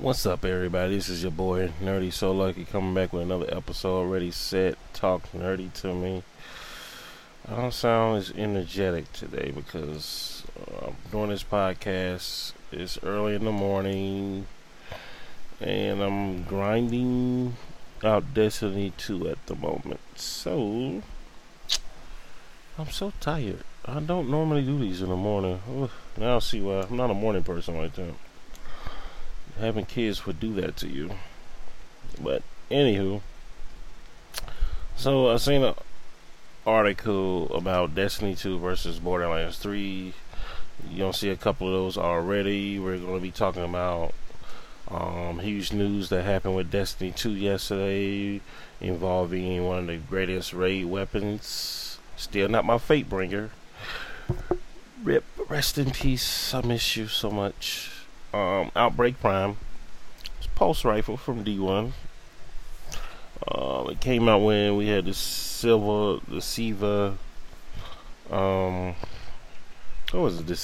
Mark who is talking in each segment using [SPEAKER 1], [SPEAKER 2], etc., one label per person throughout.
[SPEAKER 1] What's up, everybody? This is your boy Nerdy So Lucky coming back with another episode. Ready, set, talk nerdy to me. I don't sound as energetic today because I'm doing this podcast. It's early in the morning and I'm grinding out Destiny 2 at the moment. So, I'm so tired. I don't normally do these in the morning. Ugh, now I see why. I'm not a morning person like that. Having kids would do that to you. But anywho, so I seen an article about Destiny 2 versus Borderlands 3. You don't see a couple of those already. We're going to be talking about huge news that happened with Destiny 2 yesterday, involving one of the greatest raid weapons. Still not my Fatebringer. Rip, rest in peace. I miss you so much. Outbreak Prime. It's Pulse Rifle from D1. It came out when we had the Siva, what was it, the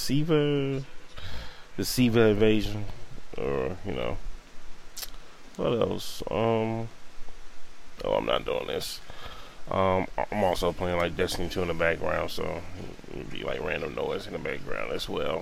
[SPEAKER 1] Siva invasion, or, what else, oh, I'm not doing this. I'm also playing like Destiny 2 in the background, so it'd be like random noise in the background as well.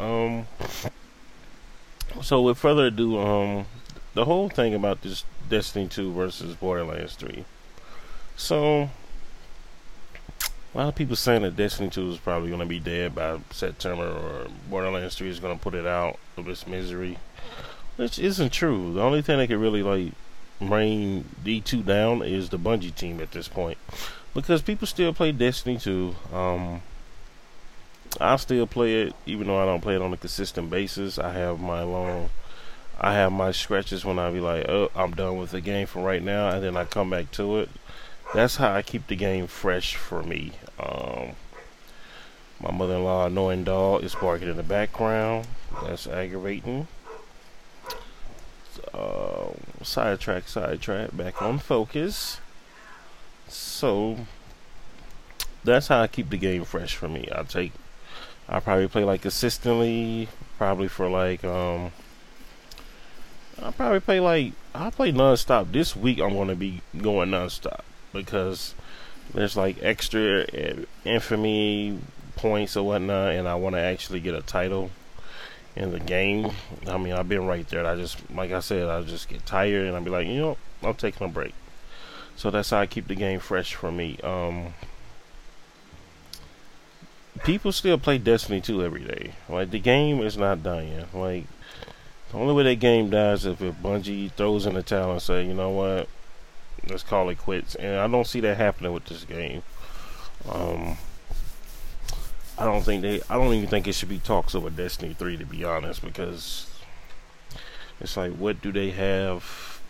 [SPEAKER 1] So with further ado, the whole thing about this Destiny 2 versus Borderlands 3. So, a lot of people saying that Destiny 2 is probably going to be dead by September, or Borderlands 3 is going to put it out of its misery, which isn't true. The only thing that could really bring D2 down is the Bungie team at this point, because people still play Destiny 2. I still play it, even though I don't play it on a consistent basis. I have my scratches when I be like, oh, I'm done with the game for right now, and then I come back to it. That's how I keep the game fresh for me. My mother-in-law, annoying dog, is barking in the background. That's aggravating. Sidetrack, back on focus. So, that's how I keep the game fresh for me. I probably play consistently, probably for I'll play non-stop. This week I'm going to be going non-stop because there's extra infamy points or whatnot, and I want to actually get a title in the game. I mean, I've been right there. I just get tired and I'll be like, I'm taking a break. So that's how I keep the game fresh for me. People still play Destiny 2 every day. The game is not dying. The only way that game dies is if Bungie throws in the towel and say, you know what, let's call it quits. And I don't see that happening with this game. I don't even think it should be talks over Destiny 3, to be honest, because it's what do they have?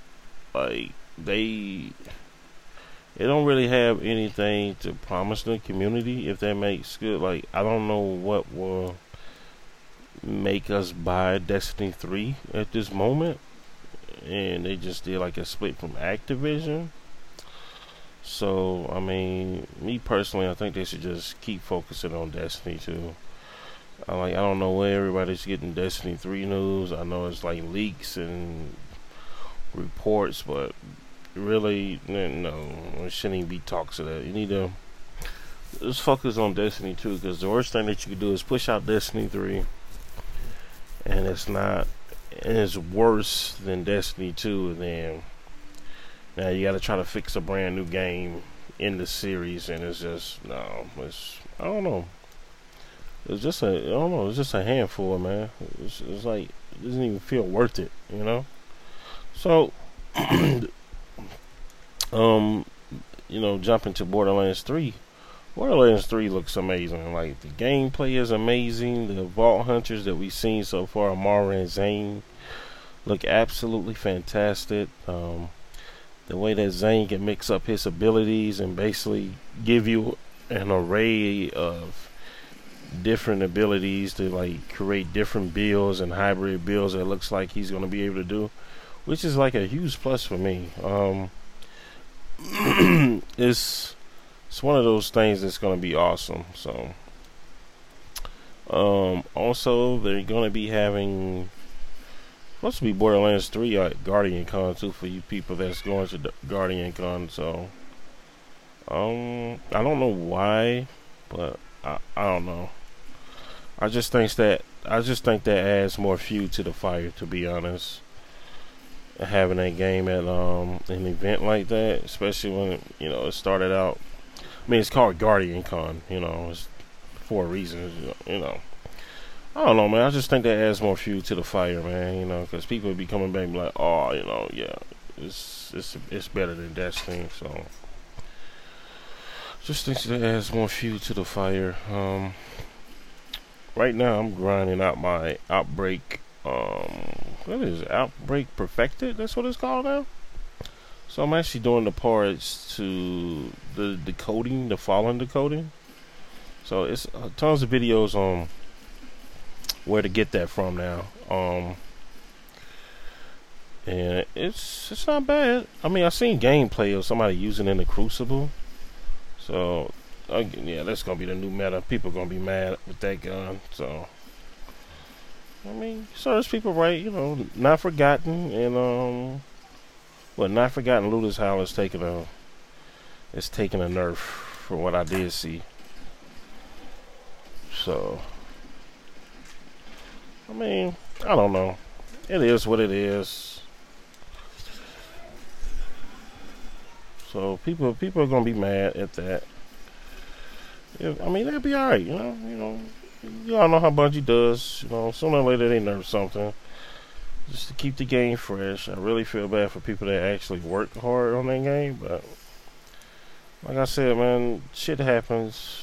[SPEAKER 1] They don't really have anything to promise the community, if that makes good. I don't know what will make us buy Destiny 3 at this moment. And they just did a split from Activision. So, I mean, me personally, I think they should just keep focusing on Destiny 2. I don't know where everybody's getting Destiny 3 news. I know it's leaks and reports, but really, no, it shouldn't even be talks of that. You need to just focus on Destiny 2, because the worst thing that you could do is push out Destiny 3, and it's worse than Destiny 2, and then now you gotta try to fix a brand new game in the series, and it's just, I don't know. It's just a handful, man. It's it doesn't even feel worth it, So, jumping to Borderlands 3. Borderlands 3 looks amazing. The gameplay is amazing. The Vault Hunters that we've seen so far, Amara and Zane, look absolutely fantastic. The way that Zane can mix up his abilities and basically give you an array of different abilities to create different builds and hybrid builds that looks like he's going to be able to do, which is a huge plus for me. It's one of those things that's going to be awesome. So also they're going to be having supposed to be Borderlands 3 at Guardian Con too for you people that's going to Guardian Con. So I don't know why, but I don't know. I just think that adds more fuel to the fire, to be honest. Having that game at an event like that, especially when it started out. I mean, it's called Guardian Con, it's for a reason, I don't know, man. I just think that adds more fuel to the fire, man. Because people would be coming back and be like, oh, yeah, it's better than Destiny. So just think that adds more fuel to the fire. Right now I'm grinding out my Outbreak. What is it? Outbreak Perfected? That's what it's called now. So I'm actually doing the parts to the decoding, the Fallen decoding. So it's tons of videos on where to get that from now. And it's not bad. I mean, I seen gameplay of somebody using it in the Crucible. So yeah, that's gonna be the new meta. People gonna be mad with that gun. So I mean, serves people right. Not Forgotten and Not Forgotten Looter's Howl is taking a nerf from what I did see. So I mean, I don't know. It is what it is. So people are gonna be mad at that. I mean, that'll be alright. Y'all know how Bungie does. Sooner or later they nerf something just to keep the game fresh. I really feel bad for people that actually work hard on that game, but like I said, man, shit happens.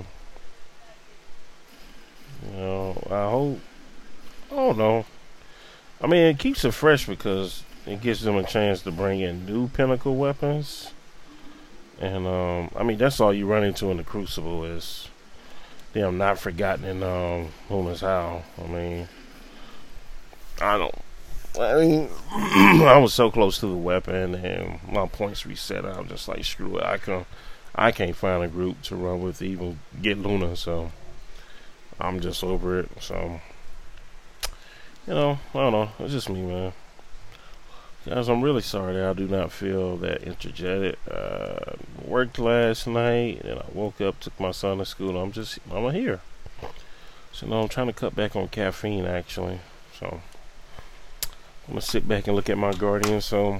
[SPEAKER 1] I hope. I don't know. I mean, it keeps it fresh because it gives them a chance to bring in new pinnacle weapons. And I mean, that's all you run into in the Crucible is them Not Forgotten and Looter's Howl. I mean, I was so close to the weapon and my points reset. I'm just like, screw it. I can't find a group to run with to even get Luna, so I'm just over it. So I don't know. It's just me, man. Guys, I'm really sorry that I do not feel that energetic. Worked last night, and I woke up, took my son to school. I'm here. So I'm trying to cut back on caffeine, actually. So I'm gonna sit back and look at my Guardian. So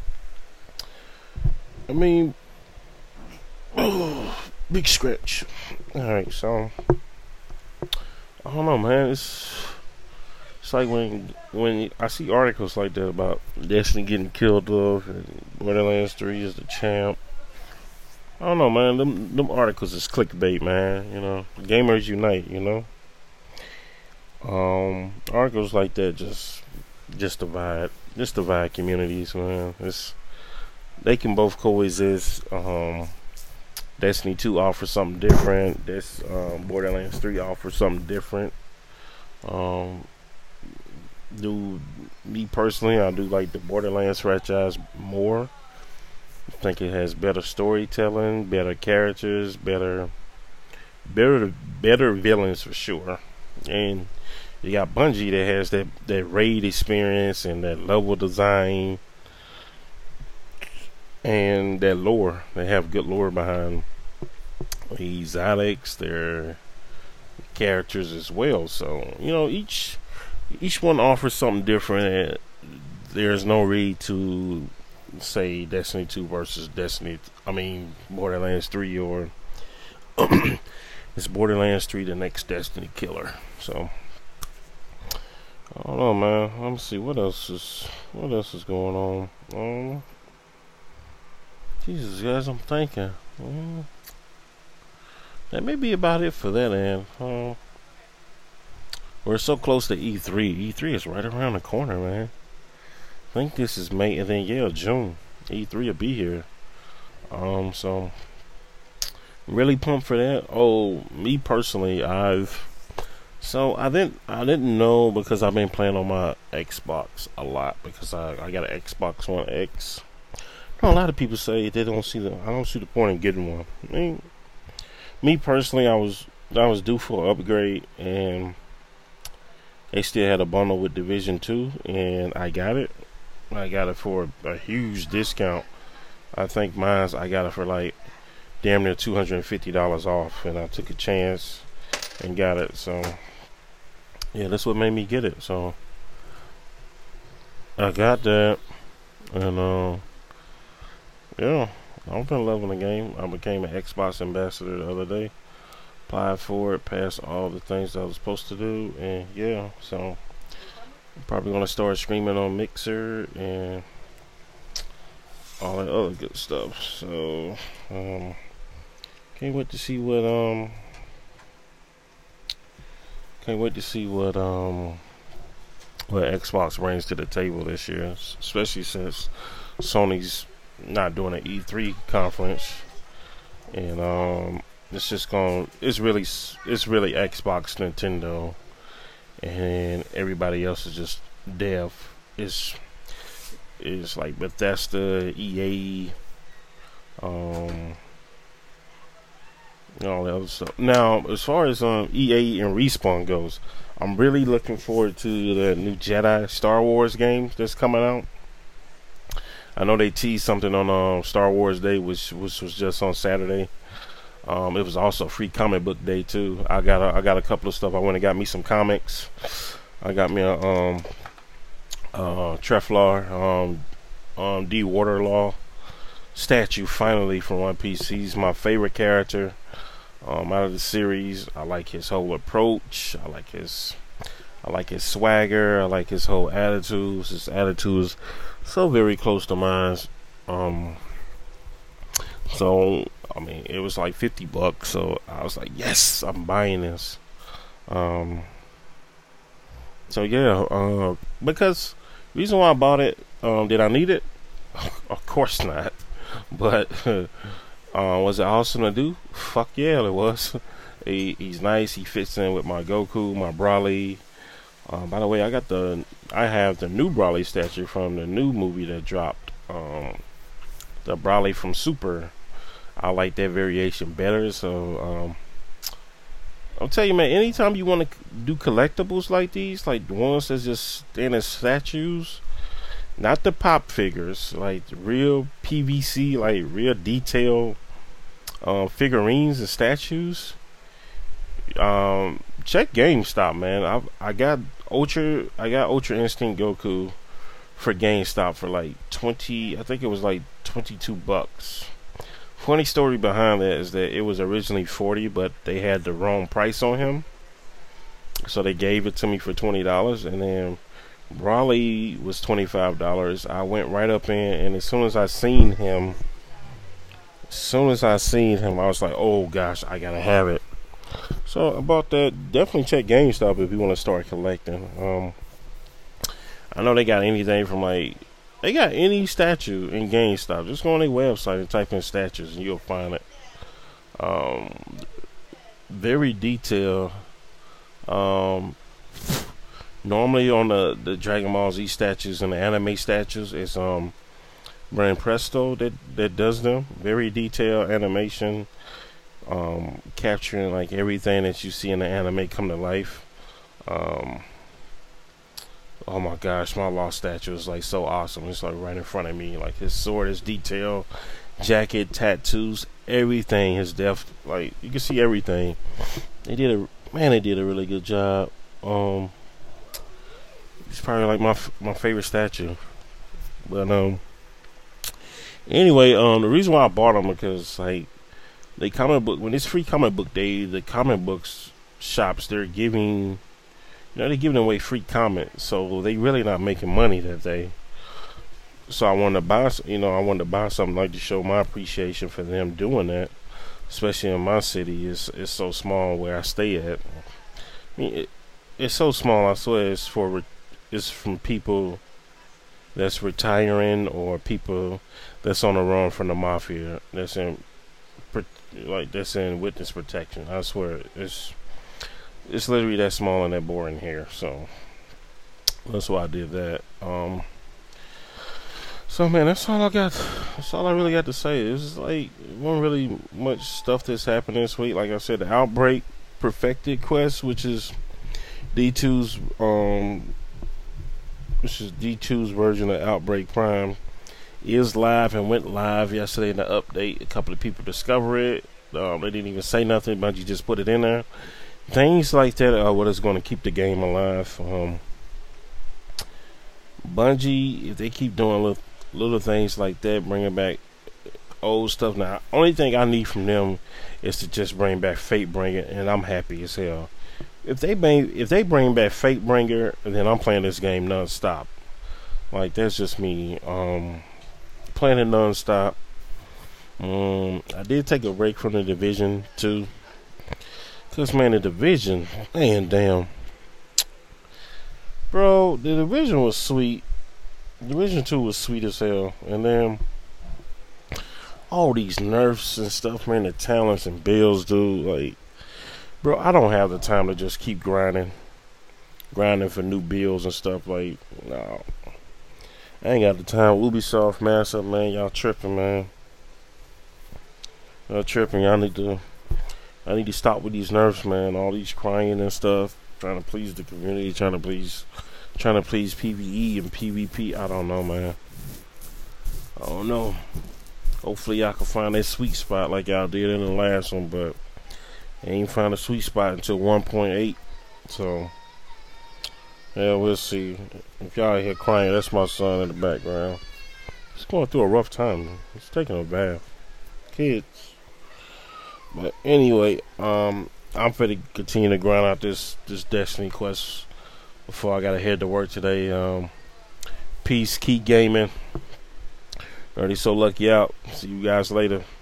[SPEAKER 1] I mean, big scratch. All right, so I don't know, man. It's like when I see articles like that about Destiny getting killed off and Borderlands 3 is the champ. I don't know, man. Them articles is clickbait, man. Gamers unite. Articles like that just divide communities, man. They can both coexist. Destiny 2 offers something different. Borderlands 3 offers something different. Me personally, I do like the Borderlands franchise more. I think it has better storytelling, better characters, better villains for sure. And you got Bungie that has that raid experience and that level design and that lore. They have good lore behind these Alex, their characters as well. So each one offers something different. There's no need to say Destiny 2 versus Borderlands 3, or is Borderlands 3 the next Destiny killer? So I don't know, man. Let me see what else is going on. Jesus, guys, I'm thinking. That may be about it for that end. We're so close to E3. E3 is right around the corner, man. I think this is May, and then June. E3 will be here. So really pumped for that. Oh, me personally, I didn't know because I've been playing on my Xbox a lot because I got an Xbox One X. A lot of people say I don't see the point in getting one. I mean, me personally, I was due for an upgrade, and they still had a bundle with Division 2, and I got it. I got it for a huge discount. I think I got it for like damn near $250 off, and I took a chance and got it. So yeah, that's what made me get it. So I got that, and yeah, I've been loving the game. I became an Xbox ambassador the other day. Applied for it, passed all the things I was supposed to do, and yeah, so I'm probably gonna start streaming on Mixer and all that other good stuff. So can't wait to see what Xbox brings to the table this year, especially since Sony's not doing an E3 conference, and it's really Xbox, Nintendo, and everybody else is just dev. It's like Bethesda, EA, all the other stuff. Now, as far as EA and Respawn goes, I'm really looking forward to the new Jedi Star Wars game that's coming out. I know they teased something on Star Wars Day, which was just on Saturday. It was also free comic book day too. I got a couple of stuff. I went and got me some comics. I got me a Treflar, D. Waterlaw statue finally from One Piece. He's my favorite character out of the series. I like his whole approach. I like his swagger. I like his whole attitude. His attitude is so very close to mine. So I mean, it was like $50, so I was like, yes, I'm buying this. So yeah, because the reason why I bought it, did I need it? Of course not. But was it awesome to do? Fuck yeah, it was. He's nice. He fits in with my Goku, my Broly. By the way, I have the new Broly statue from the new movie that dropped. The Broly from Super. I like that variation better. So I'll tell you, man, anytime you want to do collectibles like these, like the ones that just stand as statues, not the pop figures, like the real PVC, like real detail figurines and statues, check GameStop, man. I got Ultra Instinct Goku for GameStop for like 20, I think it was like $22. Funny story behind that is that it was originally 40, but they had the wrong price on him, so they gave it to me for $20. And then Broly was $25. I went right up in, and as soon as I seen him, I was like, oh gosh, I gotta have it. So I bought that. Definitely check GameStop if you want to start collecting. I know they got anything from like, they got any statue in GameStop. Just go on their website and type in statues and you'll find it. Very detailed. Normally on the Dragon Ball Z statues and the anime statues, it's Brand Presto that does them. Very detailed animation, capturing like everything that you see in the anime come to life. Oh my gosh, my Lost statue is like so awesome. It's like right in front of me. Like his sword is detailed, jacket, tattoos, everything. His death, like you can see everything. They did a really good job. It's probably like my favorite statue. But anyway, the reason why I bought them because like they comic book, when it's free comic book day, the comic books shops, they're giving away free comics, so they really not making money that day. So I wanted to buy something like to show my appreciation for them doing that, especially in my city. It's so small where I stay at. I mean, it's so small. I swear it's from people that's retiring or people that's on the run from the mafia. That's in witness protection. I swear it's literally that small and that boring here. So that's why I did that. So man, that's all I got. That's all I really got to say. It's like wasn't really much stuff that's happened this week. Like I said, the Outbreak Perfected quest, which is D2's this is D2's version of Outbreak Prime is live and went live yesterday in the update. A couple of people discovered it. They didn't even say nothing, but you just put it in there. Things like that are what is going to keep the game alive. Bungie, if they keep doing little things like that, bringing back old stuff. Now, only thing I need from them is to just bring back Fatebringer, and I'm happy as hell. If they bring back Fatebringer, then I'm playing this game non-stop. Like, that's just me. Playing it non-stop. I did take a break from the Division 2. Cause man, the Division, man, damn, bro, the Division was sweet. Division 2 was sweet as hell, and then all these nerfs and stuff, man, the talents and builds, dude. Like, bro, I don't have the time to just keep grinding for new builds and stuff. Like, no, I ain't got the time. Ubisoft, man, y'all tripping, man. Y'all tripping. I need to stop with these nerfs, man. All these crying and stuff, trying to please the community, trying to please PvE and PvP. I don't know, man. I don't know. Hopefully, y'all can find that sweet spot like y'all did in the last one, but I ain't find a sweet spot until 1.8. So, yeah, we'll see. If y'all hear crying, that's my son in the background. He's going through a rough time. He's taking a bath. Kids. But anyway, I'm finna continue to grind out this Destiny quest before I gotta head to work today. Peace, keep gaming. Already so lucky out. See you guys later.